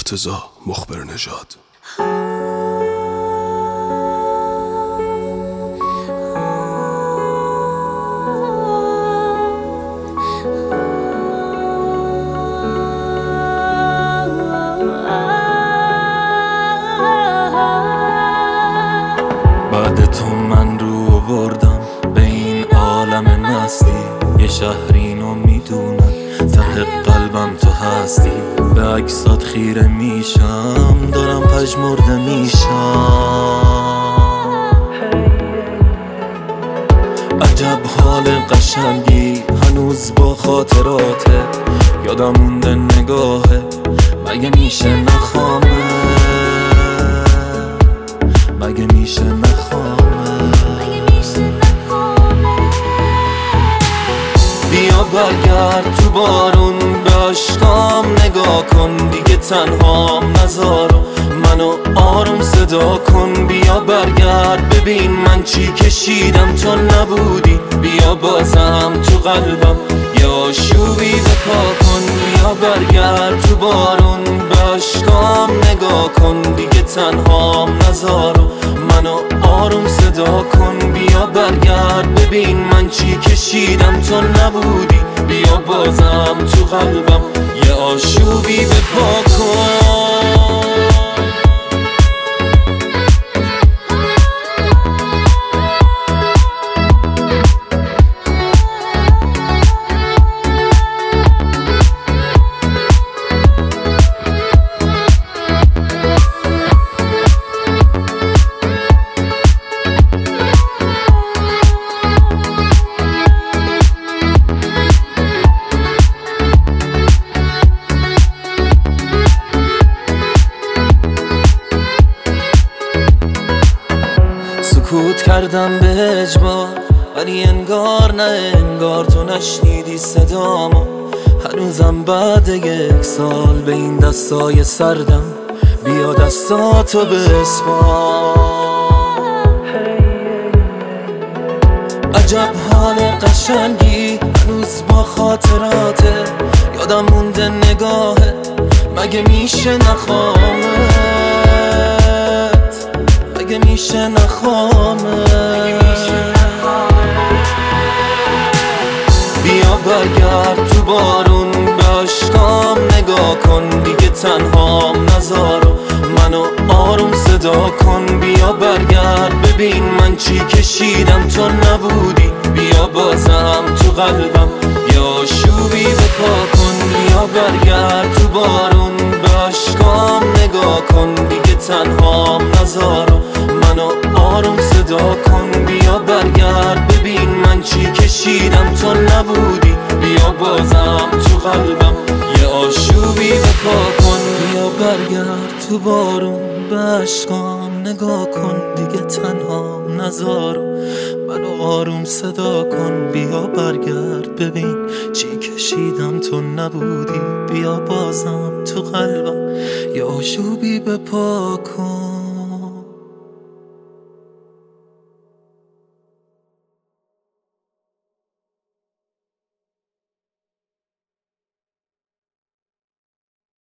مرتضی مخبر نژاد. بعد تو من رو آوردم به این عالم مستی، یه شهرینو میدونم ته قلبم تو هستی. به عکسات خیره میشم، دارم پژمرده میشم. عجب حال قشنگی هنوز با خاطراته، یادم مونده نگاهه مگه میشه نخوامه، مگه میشه نخوامه. بیا برگرد تو بارون به عشقام نگاه کن، دیگه تنهام نذار منو آروم صدا کن. بیا برگرد ببین من چی کشیدم تو نبودی، بیا بازم تو قلبم یه آشوبی بپا کن. بیا برگرد تو بارون به عشقام نگاه کن، دیگه تنهام نذار منو آروم صدا کن. بیا برگرد ببین من چی کشیدم تو نبودی، بیا بازم تو قلبم یه آشوبی بپا کن. سکوت کردم به اجبار، ولی انگار نه انگار تو نشنیدی صدامو. هنوزم بعد 1 سال به این دستای سردم بیا دستاتو بسپار. عجب حال قشنگی هنوز با خاطراته، یادم مونده نگاهه مگه میشه نخوامت، مگه میشه نخوامت. بیا برگرد تو بارون به عشقام نگاه کن، دیگه تنهام نذار منو آروم صدا کن. بیا برگرد ببین من چی کشیدم تو نبودی، بیا بازم تو قلبم یه آشوبی بپا کن. بیا برگرد تو بارون به عشقام نگاه کن، دیگه تنهام نذار منو آروم صدا کن. بیا برگرد ببین من چی کشیدم تو نبودی، بیا بازم تو قلبم یه آشوبی بپا کن. بیا برگرد تو بارون به عشقام نگاه کن، دیگه تنهام نذار منو آروم صدا کن. بیا برگرد ببین چی کشیدم تو نبودی، بیا بازم تو قلبم یه آشوبی بپا کن.